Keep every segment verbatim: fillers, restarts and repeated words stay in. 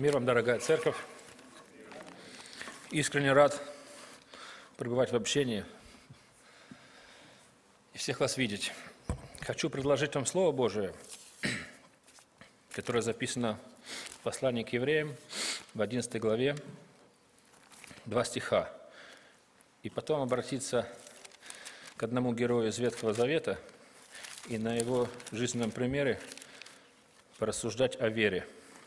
Мир вам, дорогая церковь. Искренне рад пребывать в общении и всех вас видеть. Хочу предложить вам Слово Божие, которое записано в послании к евреям в одиннадцатой главе, два стиха. И потом обратиться к одному герою из Ветхого Завета и на его жизненном примере порассуждать о вере.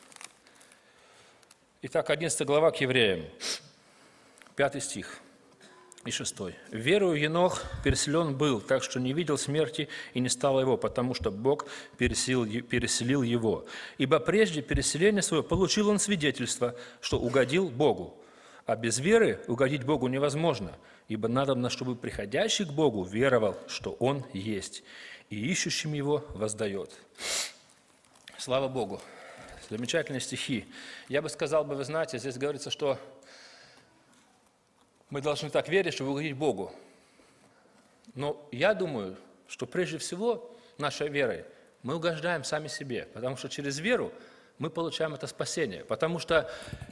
Итак, одиннадцатая глава к евреям, пятый стих и шестой. «Верою Енох переселен был, так что не видел смерти и не стало его, потому что Бог переселил, переселил его. Ибо прежде переселения своего получил он свидетельство, что угодил Богу. А без веры угодить Богу невозможно, ибо надобно, чтобы приходящий к Богу веровал, что Он есть, и ищущим Его воздает». Слава Богу! Замечательные стихи. Я бы сказал, бы, вы знаете, здесь говорится, что мы должны так верить, чтобы угодить Богу. Но я думаю, что прежде всего нашей верой мы угождаем сами себе, потому что через веру мы получаем это спасение. Потому что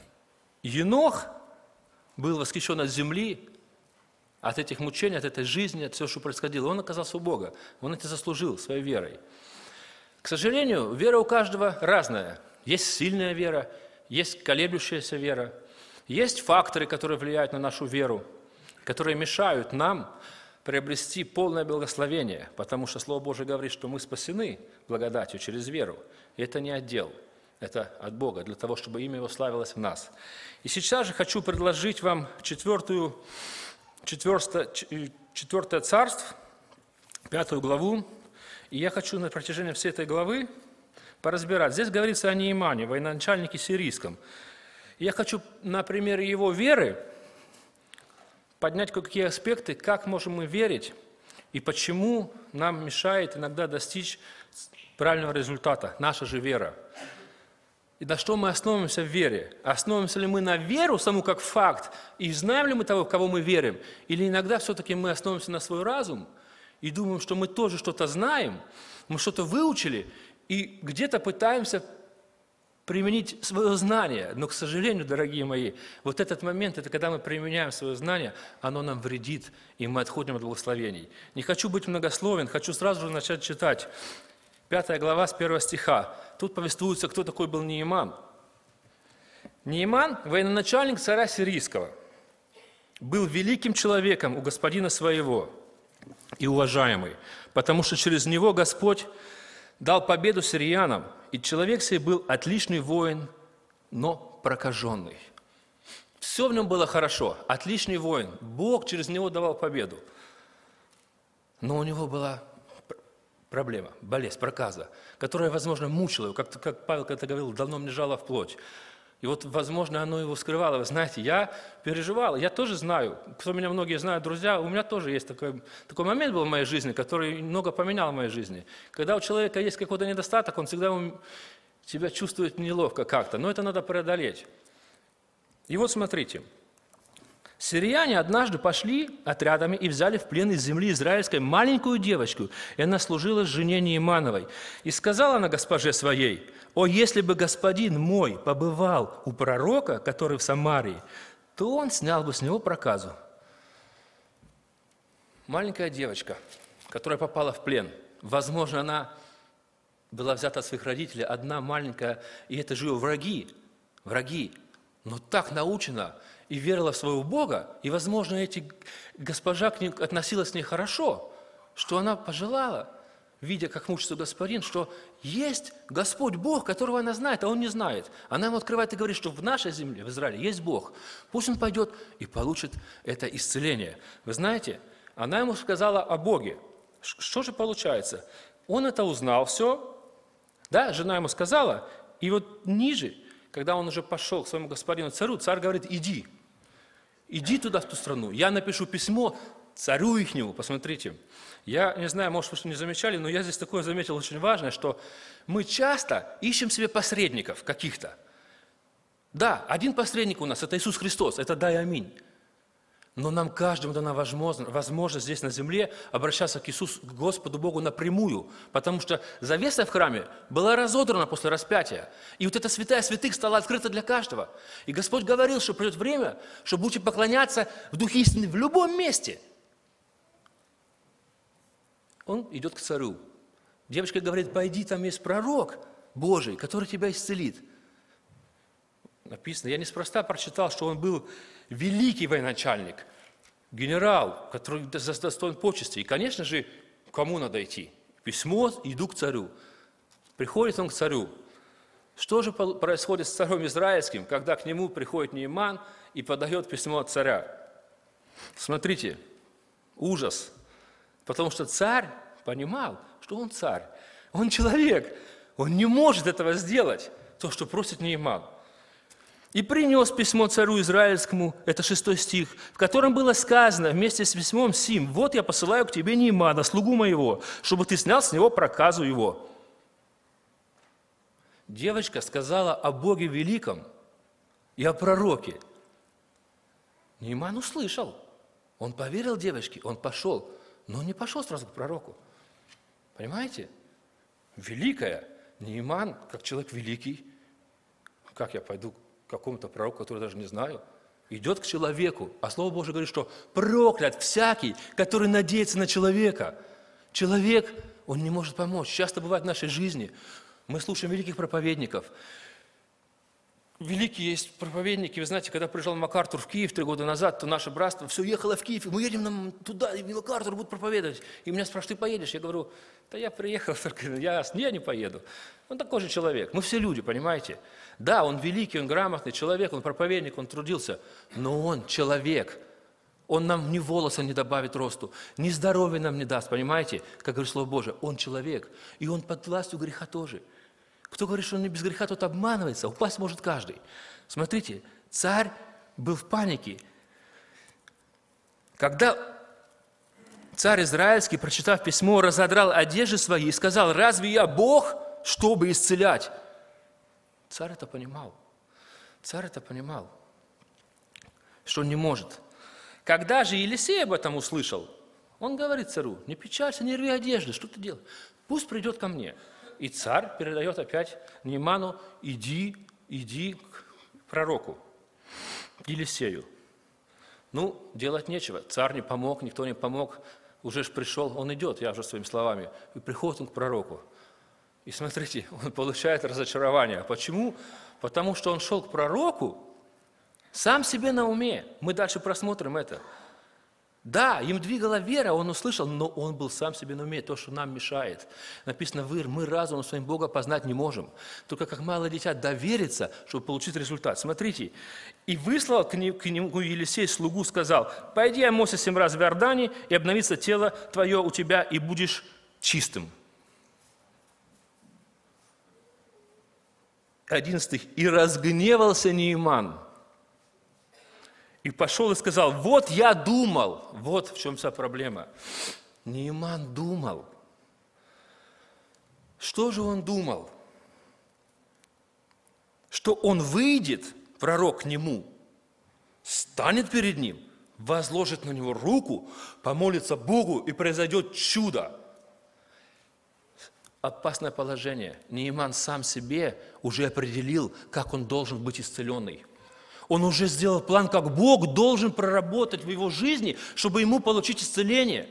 Енох был восхищен от земли, от этих мучений, от этой жизни, от всего, что происходило. Он оказался у Бога, он это заслужил своей верой. К сожалению, вера у каждого разная. Есть сильная вера, есть колеблющаяся вера, есть факторы, которые влияют на нашу веру, которые мешают нам приобрести полное благословение, потому что Слово Божие говорит, что мы спасены благодатью через веру. И это не отдел, это от Бога, для того, чтобы имя Его славилось в нас. И сейчас же хочу предложить вам четвертую, четвертое, четвертое царство, пятую главу. И я хочу на протяжении всей этой главы поразбирать. Здесь говорится о Неемане, военачальнике сирийском. Я хочу на примере его веры поднять кое-какие аспекты, как можем мы верить и почему нам мешает иногда достичь правильного результата, наша же вера. И на что мы основываемся в вере? Основываемся ли мы на веру саму как факт, и знаем ли мы того, в кого мы верим? Или иногда все-таки мы основываемся на свой разум и думаем, что мы тоже что-то знаем, мы что-то выучили, и где-то пытаемся применить свое знание. Но, к сожалению, дорогие мои, вот этот момент, это когда мы применяем свое знание, оно нам вредит, и мы отходим от благословений. Не хочу быть многословен, хочу сразу же начать читать. Пятая глава с первого стиха. Тут повествуется, кто такой был Нееман. Нееман, военачальник царя сирийского, был великим человеком у господина своего и уважаемый, потому что через него Господь дал победу сириянам, и человек сей был отличный воин, но прокаженный. Все в нем было хорошо, отличный воин. Бог через него давал победу. Но у него была проблема, болезнь, проказа, которая, возможно, мучила его, как, как Павел когда говорил, давно мне жало в плоть. И вот, возможно, оно его скрывало. Вы знаете, я переживал, я тоже знаю, кто меня многие знают, друзья, у меня тоже есть такой, такой момент был в моей жизни, который много поменял в моей жизни. Когда у человека есть какой-то недостаток, он всегда себя чувствует неловко как-то, но это надо преодолеть. И вот смотрите, сирияне однажды пошли отрядами и взяли в плен из земли израильской маленькую девочку, и она служила жене Неемановой. И сказала она госпоже своей: «О, если бы господин мой побывал у пророка, который в Самарии, то он снял бы с него проказу». Маленькая девочка, которая попала в плен, возможно, она была взята от своих родителей, одна маленькая, и это же ее враги, враги, но так научена и верила в своего Бога, и, возможно, эти госпожа к ней относилась к ней хорошо, что она пожелала, видя, как мучится господин, что есть Господь Бог, которого она знает, а он не знает. Она ему открывает и говорит, что в нашей земле, в Израиле, есть Бог. Пусть он пойдет и получит это исцеление. Вы знаете, она ему сказала о Боге. Что же получается? Он это узнал все, да, жена ему сказала, и вот ниже, когда он уже пошел к своему господину царю, царь говорит: иди, иди туда, в ту страну, я напишу письмо царю ихнему, посмотрите. Я не знаю, может, вы что не замечали, но я здесь такое заметил очень важное, что мы часто ищем себе посредников каких-то. Да, один посредник у нас – это Иисус Христос, это да и аминь. Но нам каждому дана возможность, возможность здесь на земле обращаться к Иисусу, к Господу Богу напрямую, потому что завеса в храме была разодрана после распятия, и вот эта святая святых стала открыта для каждого. И Господь говорил, что придет время, что будете поклоняться в Духе истины в любом месте. Он идет к царю. Девочка говорит: пойди, там есть пророк Божий, который тебя исцелит. Написано, я неспроста прочитал, что он был великий военачальник, генерал, который достоин почести. И, конечно же, кому надо идти? Письмо, иду к царю. Приходит он к царю. Что же происходит с царем израильским, когда к нему приходит Неиман и подает письмо от царя? Смотрите, ужас. Потому что царь понимал, что он царь. Он человек. Он не может этого сделать, то, что просит Неиман. «И принес письмо царю израильскому», это шестой стих, в котором было сказано вместе с письмом сим: «Вот я посылаю к тебе Неимана, слугу моего, чтобы ты снял с него проказу его». Девочка сказала о Боге великом и о пророке. Неиман услышал. Он поверил девочке, он пошел, но он не пошел сразу к пророку. Понимаете? Великая. Неиман, как человек великий, как я пойду к какому-то пророку, который даже не знаю, идет к человеку. А Слово Божие говорит, что проклят всякий, который надеется на человека. Человек, он не может помочь. Часто бывает в нашей жизни. Мы слушаем великих проповедников. Великие есть проповедники. Вы знаете, когда приезжал МакАртур в Киев три года назад, то наше братство все ехало в Киев, и мы едем нам туда, и МакАртур будет проповедовать. И меня спрашивают: ты поедешь? Я говорю: да я приехал, только я, я не поеду. Он такой же человек. Мы все люди, понимаете? Да, он великий, он грамотный человек, он проповедник, он трудился, но он человек. Он нам ни волоса не добавит росту, ни здоровья нам не даст, понимаете? Как говорит Слово Божие, он человек, и он под властью греха тоже. Кто говорит, что он не без греха, тот обманывается, упасть может каждый. Смотрите, царь был в панике. Когда царь израильский, прочитав письмо, разодрал одежды свои и сказал: «Разве я Бог, чтобы исцелять?» Царь это понимал. Царь это понимал, что он не может. Когда же Елисей об этом услышал, он говорит царю: «Не печалься, не рви одежды, что ты делаешь? Пусть придет ко мне». И царь передает опять Неиману: иди, иди к пророку Елисею. Ну, делать нечего. Царь не помог, никто не помог. Уже ж пришел, он идет, я уже своими словами. И приходит он к пророку. И смотрите, он получает разочарование. Почему? Потому что он шел к пророку сам себе на уме. Мы дальше просмотрим это. Да, им двигала вера, он услышал, но он был сам себе на уме, то, что нам мешает. Написано: «Вы, мы разумом своим Бога познать не можем». Только как малое дитя довериться, чтобы получить результат. Смотрите, «И выслал к нему Елисей слугу, сказал: пойди омойся семь раз в Иордане, и обновится тело твое у тебя, и будешь чистым». Одиннадцатый. «И разгневался Неиман, и пошел и сказал: вот я думал». Вот в чем вся проблема. Неиман думал. Что же он думал? Что он выйдет, пророк, к нему, станет перед ним, возложит на него руку, помолится Богу, и произойдет чудо. Опасное положение. Неиман сам себе уже определил, как он должен быть исцеленный. Он уже сделал план, как Бог должен проработать в его жизни, чтобы ему получить исцеление.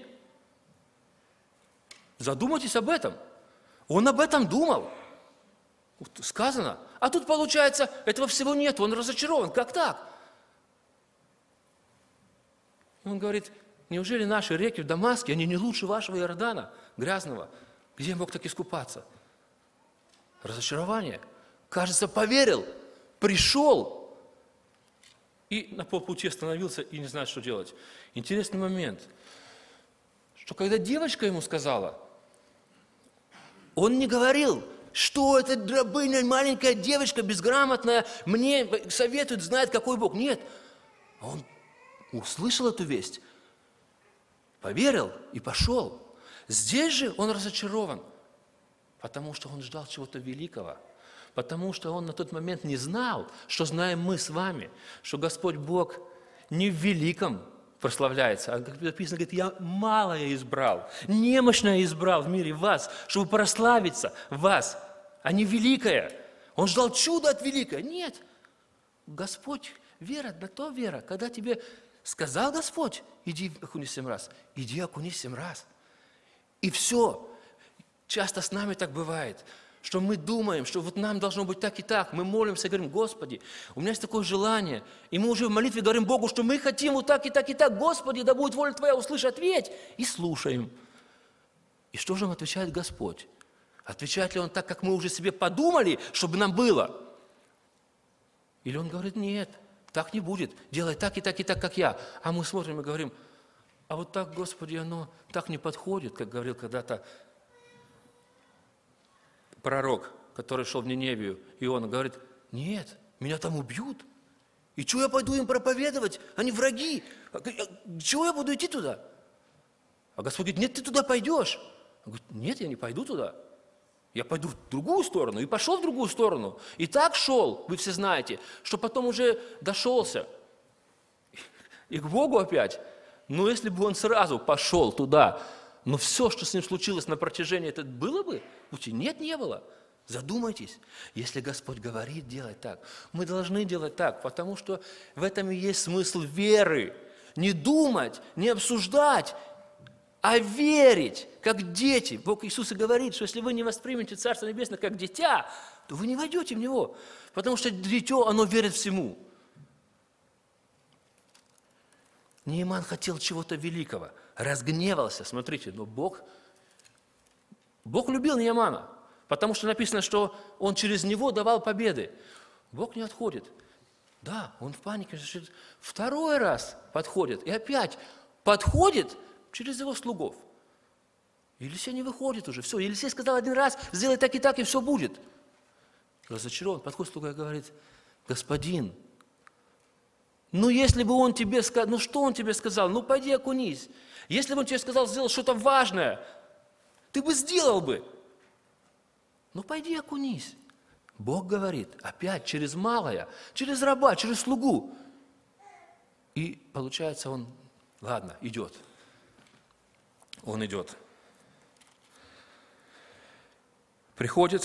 Задумайтесь об этом. Он об этом думал. Сказано. А тут, получается, этого всего нет. Он разочарован. Как так? Он говорит: неужели наши реки в Дамаске, они не лучше вашего Иордана, грязного? Где я мог так искупаться? Разочарование. Кажется, поверил, пришел. И на полпути остановился и не знает, что делать. Интересный момент, что когда девочка ему сказала, он не говорил, что эта рабыня, маленькая девочка, безграмотная, мне советует, знает, какой Бог. Нет, он услышал эту весть, поверил и пошел. Здесь же он разочарован, потому что он ждал чего-то великого. Потому что он на тот момент не знал, что знаем мы с вами, что Господь Бог не в великом прославляется. А как написано, говорит, я малое избрал, немощное избрал в мире вас, чтобы прославиться в вас, а не великое. Он ждал чуда от великого. Нет. Господь, вера, на то вера. Когда тебе сказал Господь, иди окунись семь раз, иди окунись семь раз. И все. Часто с нами так бывает, что мы думаем, что вот нам должно быть так и так. Мы молимся, говорим, Господи, у меня есть такое желание. И мы уже в молитве говорим Богу, что мы хотим вот так и так и так. Господи, да будет воля Твоя, услышь, ответь. И слушаем. И что же нам отвечает Господь? Отвечает ли Он так, как мы уже себе подумали, чтобы нам было? Или Он говорит, нет, так не будет. Делай так и так и так, как я. А мы смотрим и говорим, а вот так, Господи, оно так не подходит, как говорил когда-то пророк, который шел в Ниневию, и он говорит, нет, меня там убьют. И что я пойду им проповедовать? Они враги. Чего я буду идти туда? А Господь говорит, нет, ты туда пойдешь. Он говорит, нет, я не пойду туда. Я пойду в другую сторону. И пошел в другую сторону. И так шел, вы все знаете, что потом уже дошелся. И к Богу опять. Но если бы он сразу пошел туда, но все, что с ним случилось на протяжении, это было бы? Нет, не было. Задумайтесь, если Господь говорит делать так, мы должны делать так, потому что в этом и есть смысл веры. Не думать, не обсуждать, а верить, как дети. Бог Иисус и говорит, что если вы не воспримете Царство Небесное как дитя, то вы не войдете в него, потому что дитё, оно верит всему. Нееман хотел чего-то великого, разгневался, смотрите, но Бог, Бог любил Неемана, потому что написано, что Он через него давал победы. Бог не отходит. Да, он в панике, второй раз подходит, и опять подходит через его слугов. Елисей не выходит уже, все, Елисей сказал один раз, сделай так и так, и все будет. Разочарован, подходит слуга и говорит, господин, ну, если бы он тебе сказал, ну, что он тебе сказал? Ну, пойди окунись. Если бы он тебе сказал сделать что-то важное, ты бы сделал бы. Ну, пойди окунись. Бог говорит, опять через малое, через раба, через слугу. И получается он, ладно, идет. Он идет. Приходит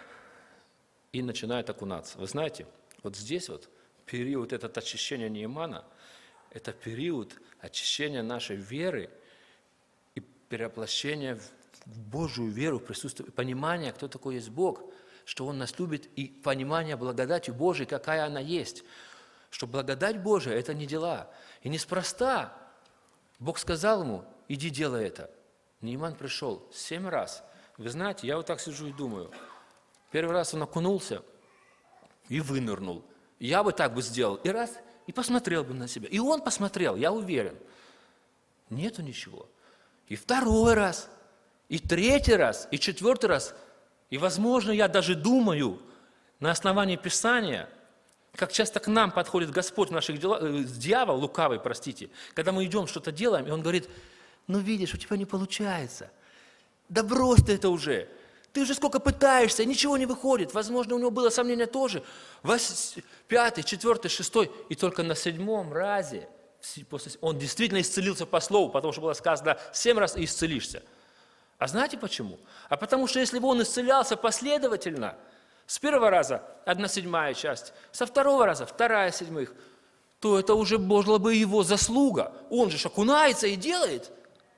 и начинает окунаться. Вы знаете, вот здесь вот, период этот очищения Неемана, это период очищения нашей веры и перевоплощения в Божию веру, в присутствие, понимания, кто такой есть Бог, что Он нас любит, и понимание благодати Божией, какая она есть. Что благодать Божия – это не дела. И неспроста Бог сказал ему, иди делай это. Нееман пришел семь раз. Вы знаете, я вот так сижу и думаю, первый раз он окунулся и вынырнул. Я бы так бы сделал, и раз, и посмотрел бы на себя. И он посмотрел, я уверен. Нету ничего. И второй раз, и третий раз, и четвертый раз. И, возможно, я даже думаю, на основании Писания, как часто к нам подходит Господь в наших делах, э, дьявол, лукавый, простите, когда мы идем, что-то делаем, и он говорит, ну, видишь, у тебя не получается. Да брось ты это уже. Ты уже сколько пытаешься, ничего не выходит. Возможно, у него было сомнение тоже. Вось, пятый, четвертый, шестой. И только на седьмом разе он действительно исцелился по слову, потому что было сказано семь раз и исцелишься. А знаете почему? А потому что если бы он исцелялся последовательно, с первого раза одна седьмая часть, со второго раза вторая седьмых, то это уже была бы его заслуга. Он же окунается и делает.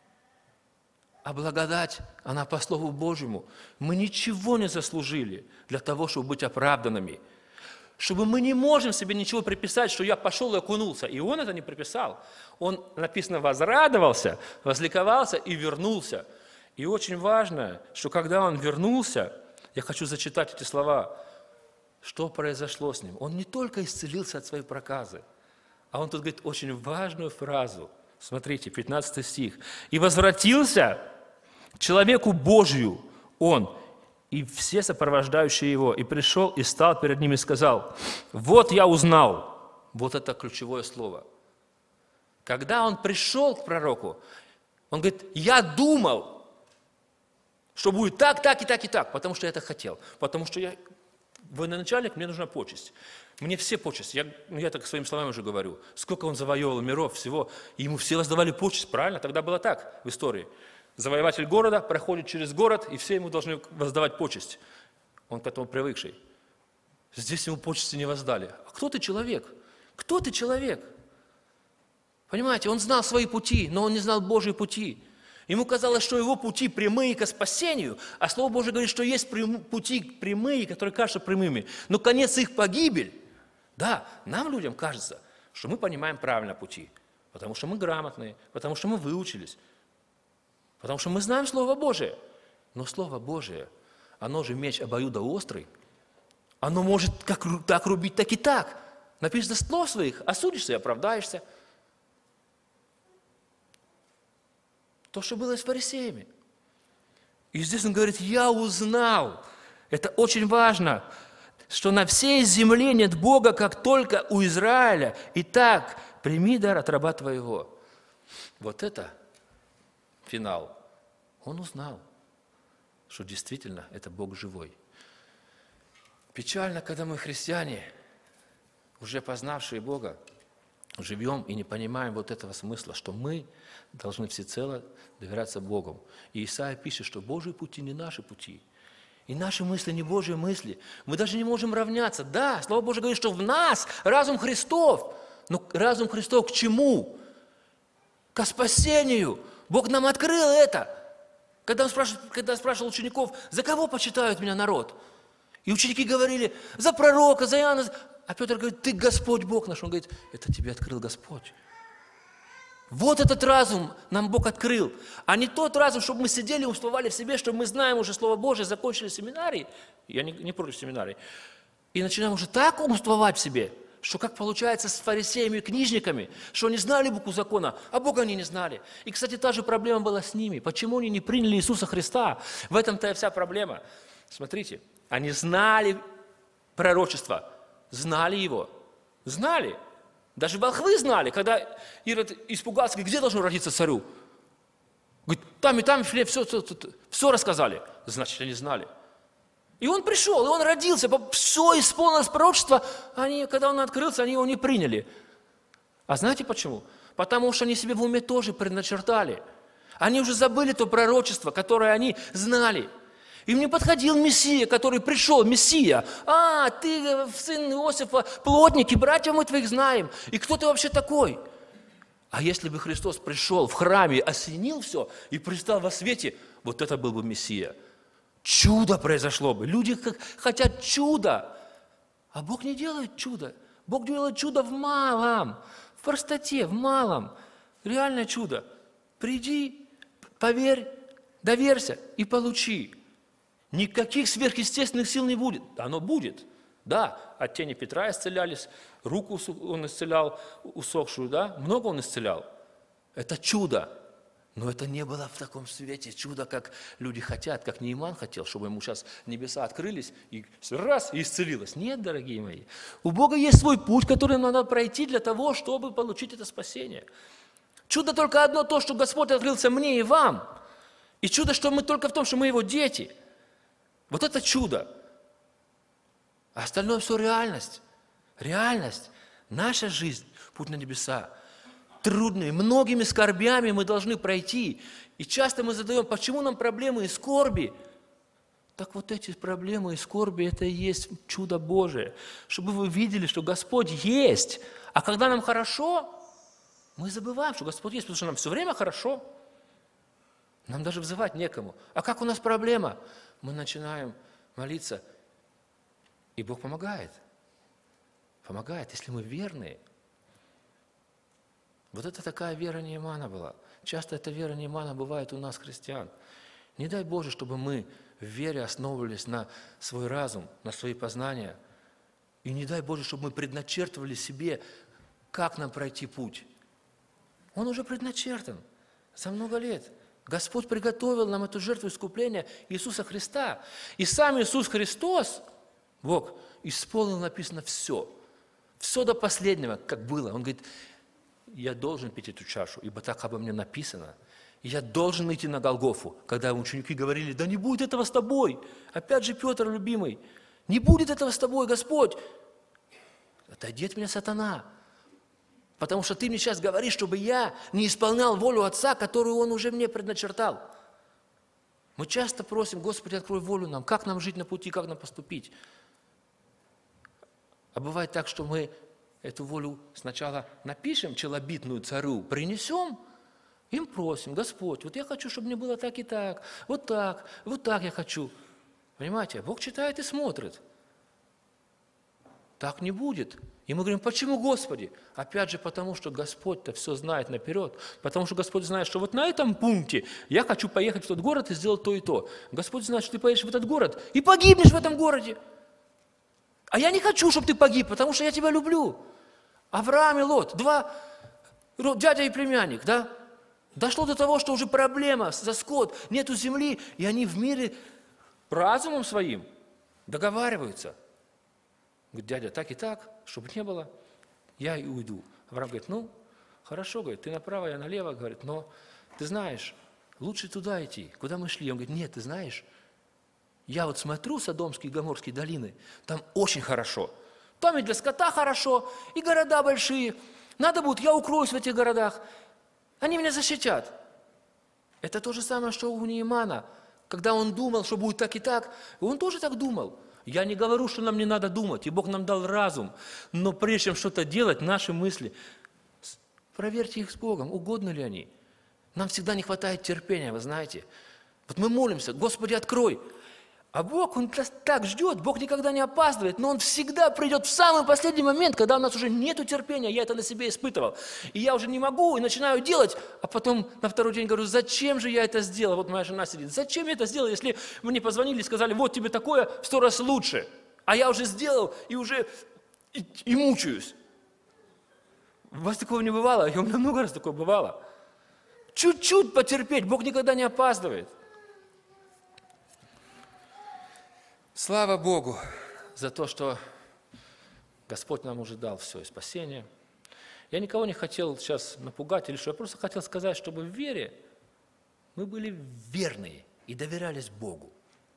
А благодать, она по Слову Божьему. Мы ничего не заслужили для того, чтобы быть оправданными. Чтобы мы не можем себе ничего приписать, что я пошел и окунулся. И он это не приписал. Он, написано, возрадовался, возликовался и вернулся. И очень важно, что когда он вернулся, я хочу зачитать эти слова, что произошло с ним. Он не только исцелился от своей проказы, а он тут говорит очень важную фразу. Смотрите, пятнадцатый стих. «И возвратился к человеку Божию он, и все сопровождающие его, и пришел, и стал перед ним, и сказал, вот я узнал». Вот это ключевое слово. Когда он пришел к пророку, он говорит, я думал, что будет так, так и так и так, потому что я это хотел, потому что я военачальник, мне нужна почесть. Мне все почести. Я, ну, я так своими словами уже говорю. Сколько он завоевал миров, всего. И ему все воздавали почесть, правильно? Тогда было так в истории. Завоеватель города проходит через город, и все ему должны воздавать почесть. Он к этому привыкший. Здесь ему почести не воздали. А кто ты человек? Кто ты человек? Понимаете, он знал свои пути, но он не знал Божьи пути. Ему казалось, что его пути прямые к спасению, а Слово Божие говорит, что есть пути прямые, которые кажутся прямыми, но конец их погибель. Да, нам, людям, кажется, что мы понимаем правильно пути, потому что мы грамотные, потому что мы выучились, потому что мы знаем Слово Божие. Но Слово Божие, оно же меч обоюдоострый, оно может как так рубить, так и так. Написано слов своих, осудишься и оправдаешься. То, что было с фарисеями. И здесь он говорит, я узнал. Это очень важно, что на всей земле нет Бога, как только у Израиля. Итак, прими дар от раба твоего. Вот это финал. Он узнал, что действительно это Бог живой. Печально, когда мы, христиане, уже познавшие Бога, живем и не понимаем вот этого смысла, что мы должны всецело доверяться Богу. И Исаия пишет, что Божьи пути не наши пути. И наши мысли не Божьи мысли. Мы даже не можем равняться. Да, Слово Божие говорит, что в нас разум Христов. Но разум Христов к чему? К спасению. Бог нам открыл это. Когда он спрашивал, когда спрашивал учеников, за кого почитают меня народ? И ученики говорили, за пророка, за Иоанна. А Петр говорит, ты Господь Бог наш. Он говорит, это тебе открыл Господь. Вот этот разум нам Бог открыл. А не тот разум, чтобы мы сидели и умствовали в себе, что мы знаем уже Слово Божие, закончили семинарий. Я не, не против семинарий. И начинаем уже так умствовать в себе, что как получается с фарисеями и книжниками, что они знали букву закона, а Бога они не знали. И, кстати, та же проблема была с ними. Почему они не приняли Иисуса Христа? В этом-то и вся проблема. Смотрите, они знали пророчество, знали его, знали. Даже волхвы знали, когда Ирод испугался, говорит, где должен родиться царю? Говорит, там и там все, все, все, все рассказали. Значит, они знали. И он пришел, и он родился, все исполнилось пророчество, они, когда он открылся, они его не приняли. А знаете почему? Потому что они себе в уме тоже предначертали. Они уже забыли то пророчество, которое они знали. Им не подходил Мессия, который пришел, Мессия. А, ты сын Иосифа, плотник, и братьев мы твоих знаем. И кто ты вообще такой? А если бы Христос пришел в храме, осенил все и предстал во свете, вот это был бы Мессия. Чудо произошло бы. Люди хотят чуда. А Бог не делает чудо. Бог делает чудо в малом, в простоте, в малом. Реальное чудо. Приди, поверь, доверься и получи. Никаких сверхъестественных сил не будет. Оно будет. Да, от тени Петра исцелялись, руку он исцелял усохшую, да, много он исцелял. Это чудо. Но это не было в таком свете чудо, как люди хотят, как Неиман хотел, чтобы ему сейчас небеса открылись и раз, и исцелилось. Нет, дорогие мои. У Бога есть свой путь, который надо пройти для того, чтобы получить это спасение. Чудо только одно, то, что Господь открылся мне и вам. И чудо, что мы только в том, что мы Его дети. Вот это чудо. А остальное все реальность. Реальность. Наша жизнь, путь на небеса. Трудными, многими скорбями мы должны пройти. И часто мы задаем, почему нам проблемы и скорби? Так вот эти проблемы и скорби, это и есть чудо Божие. Чтобы вы видели, что Господь есть. А когда нам хорошо, мы забываем, что Господь есть, потому что нам все время хорошо. Нам даже взывать некому. А как у нас проблема? Мы начинаем молиться, и Бог помогает. Помогает, если мы верные. Вот это такая вера Неимана была. Часто эта вера Неимана бывает у нас, христиан. Не дай Боже, чтобы мы в вере основывались на свой разум, на свои познания. И не дай Боже, чтобы мы предначертывали себе, как нам пройти путь. Он уже предначертан за много лет. Господь приготовил нам эту жертву искупления Иисуса Христа. И сам Иисус Христос, Бог, исполнил, написано, все. Все до последнего, как было. Он говорит, я должен пить эту чашу, ибо так обо мне написано. И я должен идти на Голгофу, когда ученики говорили, да не будет этого с тобой. Опять же Петр, любимый. Не будет этого с тобой, Господь. Отойди от меня, сатана. Потому что ты мне сейчас говоришь, чтобы я не исполнял волю Отца, которую Он уже мне предначертал. Мы часто просим, Господи, открой волю нам, как нам жить на пути, как нам поступить. А бывает так, что мы эту волю сначала напишем, челобитную царю, принесем, им просим, Господь, вот я хочу, чтобы мне было так и так, вот так, вот так я хочу. Понимаете, Бог читает и смотрит. Так не будет. И мы говорим, почему, Господи? Опять же, потому что Господь-то все знает наперед. Потому что Господь знает, что вот на этом пункте я хочу поехать в тот город и сделать то и то. Господь знает, что ты поедешь в этот город и погибнешь в этом городе. А я не хочу, чтобы ты погиб, потому что я тебя люблю. Авраам и Лот, два, дядя и племянник, да? Дошло до того, что уже проблема за скот, нету земли, и они в мире разумом своим договариваются. Говорит, дядя, так и так, чтобы не было, я и уйду. Авраам говорит, ну, хорошо, говорит, ты направо, я налево, говорит, но ты знаешь, лучше туда идти, куда мы шли. Он говорит, нет, ты знаешь, я вот смотрю Содомские и Гоморские долины, там очень хорошо. Там и для скота хорошо, и города большие. Надо будет, я укроюсь в этих городах. Они меня защитят. Это то же самое, что у Неемана. Когда он думал, что будет так и так, он тоже так думал. Я не говорю, что нам не надо думать, и Бог нам дал разум. Но прежде чем что-то делать, наши мысли, проверьте их с Богом, угодно ли они. Нам всегда не хватает терпения, вы знаете. Вот мы молимся, Господи, открой. А Бог, Он так ждет, Бог никогда не опаздывает, но Он всегда придет в самый последний момент, когда у нас уже нет терпения, я это на себе испытывал. И я уже не могу, и начинаю делать, а потом на второй день говорю, зачем же я это сделал? Вот моя жена сидит, зачем я это сделал, если мне позвонили и сказали, вот тебе такое в сто раз лучше, а я уже сделал и уже и, и мучаюсь. У вас такого не бывало? И у меня много раз такое бывало. Чуть-чуть потерпеть, Бог никогда не опаздывает. Слава Богу за то, что Господь нам уже дал все и спасение. Я никого не хотел сейчас напугать или что, я просто хотел сказать, чтобы в вере мы были верные и доверялись Богу,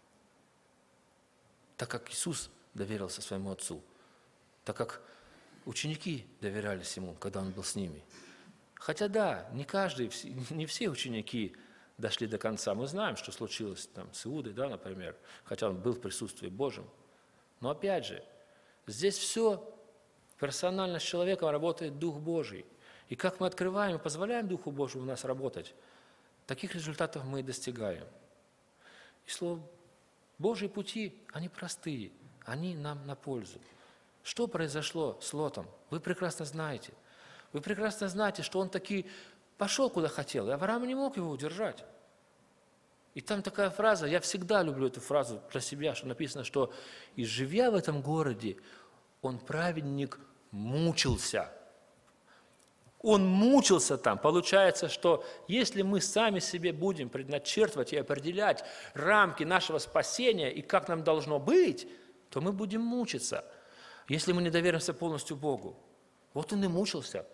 так как Иисус доверился своему Отцу, так как ученики доверялись Ему, когда Он был с ними. Хотя да, не каждый, не все ученики дошли до конца. Мы знаем, что случилось там с Иудой, да, например, хотя он был в присутствии Божьем. Но опять же, здесь все персонально с человеком работает Дух Божий. И как мы открываем и позволяем Духу Божьему в нас работать, таких результатов мы и достигаем. И слово Божьи пути, они простые, они нам на пользу. Что произошло с Лотом? Вы прекрасно знаете. Вы прекрасно знаете, что он таки пошел, куда хотел, и Авраам не мог его удержать. И там такая фраза, я всегда люблю эту фразу для себя, что написано, что «И живя в этом городе, он, праведник, мучился». Он мучился там. Получается, что если мы сами себе будем предначертывать и определять рамки нашего спасения и как нам должно быть, то мы будем мучиться, если мы не доверимся полностью Богу. Вот он и мучился.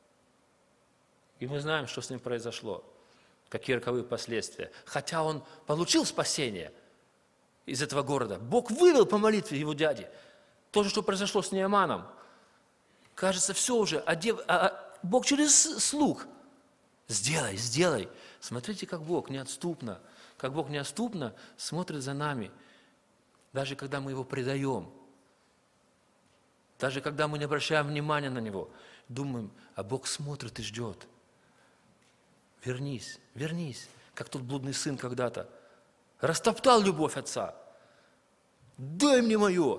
И мы знаем, что с ним произошло, какие роковые последствия. Хотя он получил спасение из этого города. Бог вывел по молитве его дяди. То же, что произошло с Нееманом. Кажется, все уже, а дев... а Бог через слух. Сделай, сделай. Смотрите, как Бог неотступно, как Бог неотступно смотрит за нами, даже когда мы Его предаем. Даже когда мы не обращаем внимания на Него. Думаем, а Бог смотрит и ждет. Вернись, вернись, как тот блудный сын когда-то. Растоптал любовь отца. Дай мне мое.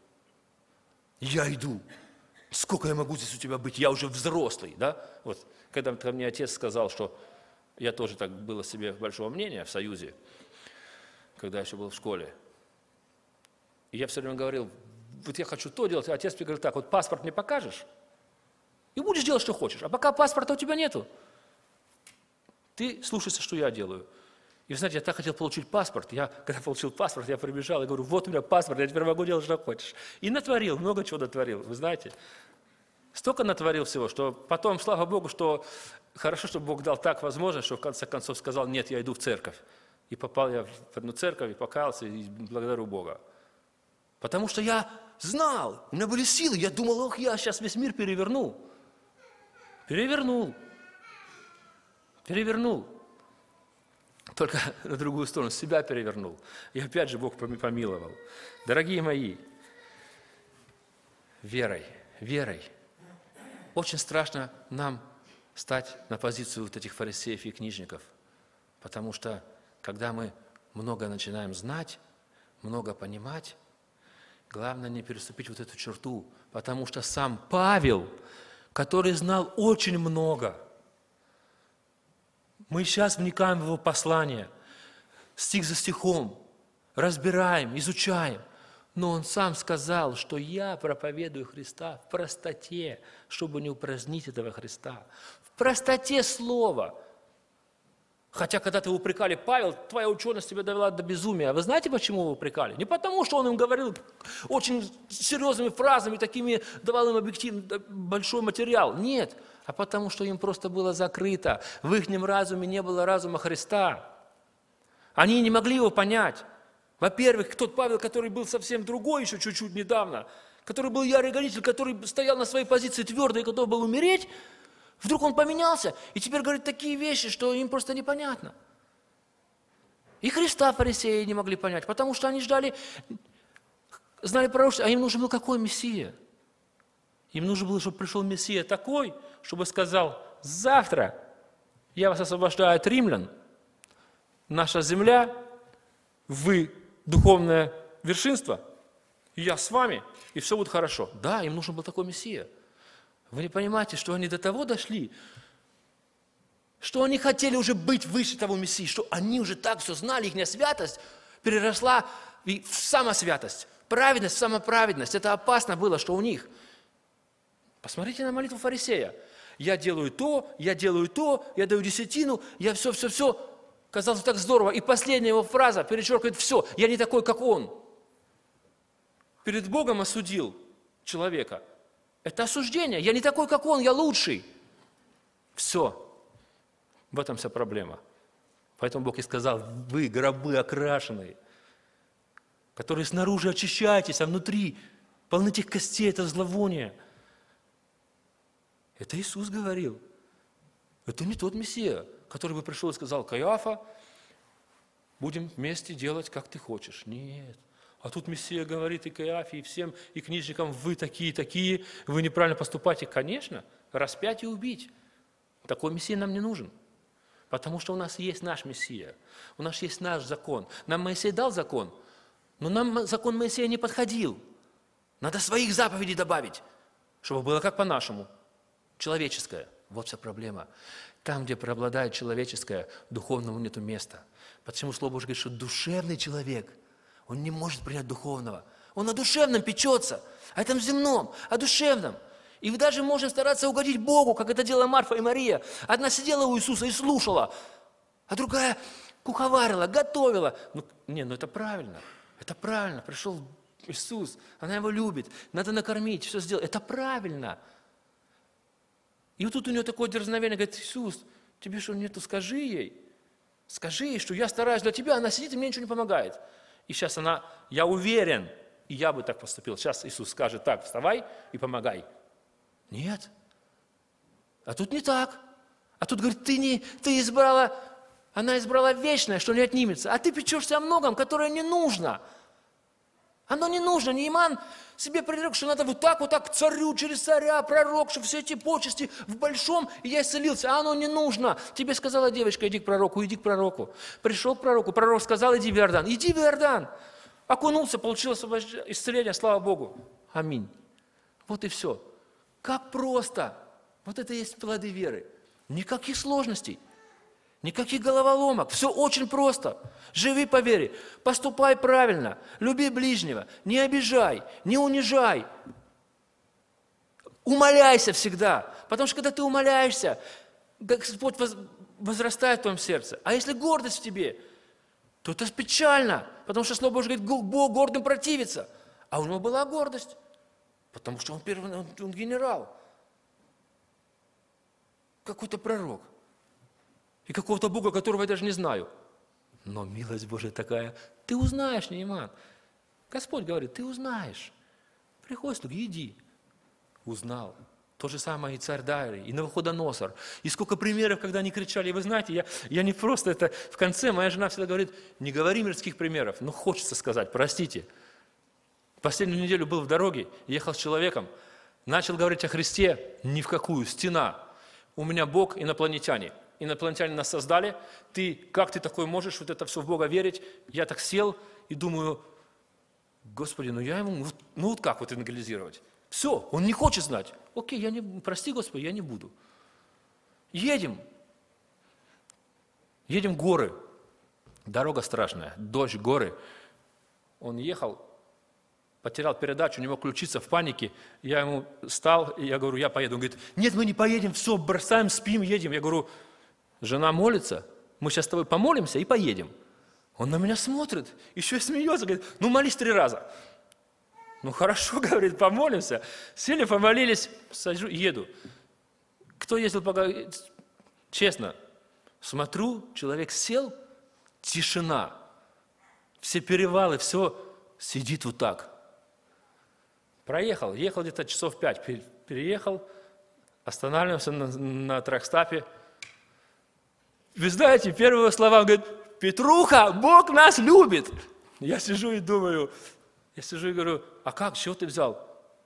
Я иду. Сколько я могу здесь у тебя быть? Я уже взрослый, да? Вот, когда ко мне отец сказал, что я тоже так было себе большого мнения в Союзе, когда я еще был в школе. И я все время говорил, вот я хочу то делать, а отец мне говорит так, вот паспорт мне покажешь, и будешь делать, что хочешь. А пока паспорта у тебя нету, ты слушайся, что я делаю. И вы знаете, я так хотел получить паспорт. Я, когда получил паспорт, я прибежал и говорю, вот у меня паспорт, я теперь могу делать, что хочешь. И натворил, много чего натворил, вы знаете. Столько натворил всего, что потом, слава Богу, что хорошо, что Бог дал так возможность, что в конце концов сказал, нет, я иду в церковь. И попал я в одну церковь, и покаялся, и благодарю Бога. Потому что я знал, у меня были силы, я думал, ох, я сейчас весь мир переверну. Перевернул. Перевернул. Только на другую сторону, себя перевернул. И опять же Бог помиловал. Дорогие мои, верой, верой. Очень страшно нам стать на позицию вот этих фарисеев и книжников. Потому что, когда мы много начинаем знать, много понимать, главное не переступить вот эту черту. Потому что сам Павел, который знал очень много, мы сейчас вникаем в его послание, стих за стихом, разбираем, изучаем. Но он сам сказал, что я проповедую Христа в простоте, чтобы не упразднить этого Христа. В простоте слова. Хотя когда-то его упрекали, Павел, твоя ученость тебя довела до безумия. Вы знаете, почему его упрекали? Не потому, что он им говорил очень серьезными фразами, такими, давал им объективно большой материал. Нет, а потому, что им просто было закрыто. В их разуме не было разума Христа. Они не могли его понять. Во-первых, тот Павел, который был совсем другой еще чуть-чуть недавно, который был ярый гонитель, который стоял на своей позиции твердо и готов был умереть, вдруг он поменялся и теперь говорит такие вещи, что им просто непонятно. И Христа фарисеи не могли понять, потому что они ждали, знали пророчество, а им нужен был какой Мессия? Им нужно было, чтобы пришел Мессия такой, чтобы сказал, завтра я вас освобождаю от римлян, наша земля, вы духовное вершинство, и я с вами, и все будет хорошо. Да, им нужен был такой Мессия. Вы не понимаете, что они до того дошли, что они хотели уже быть выше того Мессии, что они уже так все знали, их святость переросла в самосвятость, праведность в самоправедность. Это опасно было, что у них. Посмотрите на молитву фарисея. Я делаю то, я делаю то, я даю десятину, я все, все, все. Казалось так здорово. И последняя его фраза перечеркивает все. Я не такой, как он. Перед Богом осудил человека. Это осуждение. Я не такой, как он, я лучший. Все. В этом вся проблема. Поэтому Бог и сказал, вы гробы окрашенные, которые снаружи очищаетесь, а внутри полны тех костей, это зловоние. Это Иисус говорил. Это не тот Мессия, который бы пришел и сказал, Каиафа, будем вместе делать, как ты хочешь. Нет. А тут Мессия говорит и Каиафе, и всем, и книжникам, вы такие, такие, вы неправильно поступаете. Конечно, распять и убить. Такой Мессия нам не нужен. Потому что у нас есть наш Мессия, у нас есть наш закон. Нам Моисей дал закон, но нам закон Моисея не подходил. Надо своих заповедей добавить, чтобы было как по-нашему, человеческое. Вот вся проблема. Там, где преобладает человеческое, духовному нету места. Почему Слово Божье говорит, что душевный человек, он не может принять духовного. Он о душевном печется, о этом земном, о душевном. И вы даже можете стараться угодить Богу, как это делала Марфа и Мария. Одна сидела у Иисуса и слушала, а другая куховарила, готовила. Ну, не, ну это правильно, это правильно. Пришел Иисус, она его любит, надо накормить, все сделать. Это правильно. И вот тут у нее такое дерзновение, говорит, Иисус, тебе что нету, скажи ей. Скажи ей, что я стараюсь для тебя, она сидит и мне ничего не помогает. И сейчас она, я уверен, и я бы так поступил. Сейчас Иисус скажет так, вставай и помогай. Нет. А тут не так. А тут, говорит, ты, не, ты избрала, она избрала вечное, что не отнимется. А ты печешься о многом, которое не нужно. Оно не нужно. Нейман себе прирек, что надо вот так, вот так к царю, через царя, пророк, чтобы все эти почести в большом, и я исцелился. А оно не нужно. Тебе сказала девочка, иди к пророку, иди к пророку. Пришел к пророку, пророк сказал, иди в Иордан. Иди в Иордан. Окунулся, получил исцеление, слава Богу. Аминь. Вот и все. Как просто. Вот это и есть плоды веры. Никаких сложностей. Никаких головоломок. Все очень просто. Живи по вере. Поступай правильно. Люби ближнего. Не обижай. Не унижай. Умоляйся всегда. Потому что когда ты умоляешься, Господь возрастает в твоем сердце. А если гордость в тебе, то это печально. Потому что Слово Божье говорит, Бог гордым противится. А у него была гордость. Потому что он первый, он, он генерал. Какой-то пророк. И какого-то Бога, которого я даже не знаю. Но милость Божия такая, ты узнаешь, Нейман. Господь говорит, ты узнаешь. Приходи, слуги, иди. Узнал. То же самое и царь Дарий, и Навуходоносор. И сколько примеров, когда они кричали. И вы знаете, я, я не просто это... В конце моя жена всегда говорит, не говори мирских примеров. Но хочется сказать, простите. Последнюю неделю был в дороге, ехал с человеком. Начал говорить о Христе, ни в какую, стена. У меня Бог, инопланетяне. Инопланетяне нас создали. Ты, как ты такой можешь вот это все в Бога верить? Я так сел и думаю, Господи, ну я ему, ну вот как вот евангелизировать? Все, он не хочет знать. Окей, я не, прости, Господи, я не буду. Едем. Едем в горы. Дорога страшная, дождь, горы. Он ехал, потерял передачу, не мог включиться, в панике. Я ему стал, и я говорю, я поеду. Он говорит, нет, мы не поедем, все, бросаем, спим, едем. Я говорю, жена молится, мы сейчас с тобой помолимся и поедем. Он на меня смотрит, еще и смеется, говорит, ну молись три раза. Ну хорошо, говорит, помолимся. Сели, помолились, сажу, еду. Кто ездил по... Честно, смотрю, человек сел, тишина. Все перевалы, все сидит вот так. Проехал, ехал где-то часов пять, переехал, останавливался на, на тракстапе. Вы знаете, первые слова, он говорит, Петруха, Бог нас любит. Я сижу и думаю, я сижу и говорю, а как, с чего ты взял?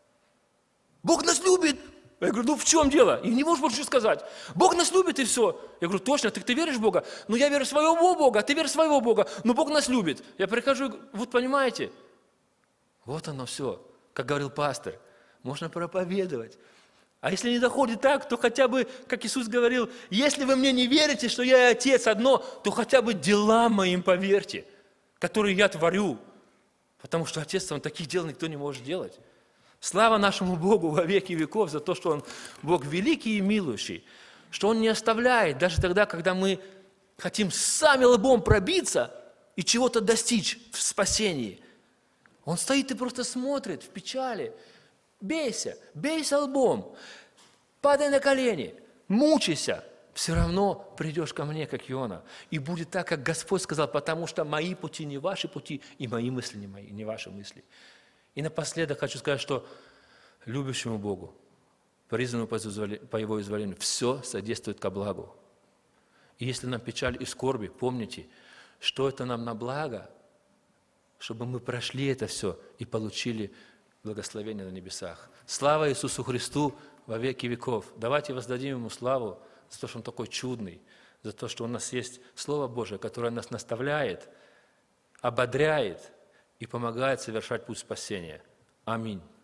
Бог нас любит. Я говорю, ну в чем дело? И не можешь больше сказать. Бог нас любит и все. Я говорю, точно, ты, ты веришь в Бога? Ну я верю в своего Бога, ты веришь в своего Бога, но Бог нас любит. Я прихожу, вот понимаете, вот оно все, как говорил пастор, можно проповедовать. А если не доходит так, то хотя бы, как Иисус говорил, если вы мне не верите, что я и Отец одно, то хотя бы делам моим поверьте, которые я творю. Потому что Отец, таких дел никто не может делать. Слава нашему Богу во веки веков за то, что Он Бог великий и милующий, что Он не оставляет даже тогда, когда мы хотим сами лбом пробиться и чего-то достичь в спасении. Он стоит и просто смотрит в печали. Бейся, бейся лбом, падай на колени, мучайся. Все равно придешь ко мне, как Иона. И будет так, как Господь сказал, потому что мои пути не ваши пути, и мои мысли не мои, не ваши мысли. И напоследок хочу сказать, что любящему Богу, призванному по Его изволению, все содействует ко благу. И если нам печаль и скорби, помните, что это нам на благо, чтобы мы прошли это все и получили благословение на небесах. Слава Иисусу Христу во веки веков. Давайте воздадим Ему славу за то, что Он такой чудный, за то, что у нас есть Слово Божие, которое нас наставляет, ободряет и помогает совершать путь спасения. Аминь.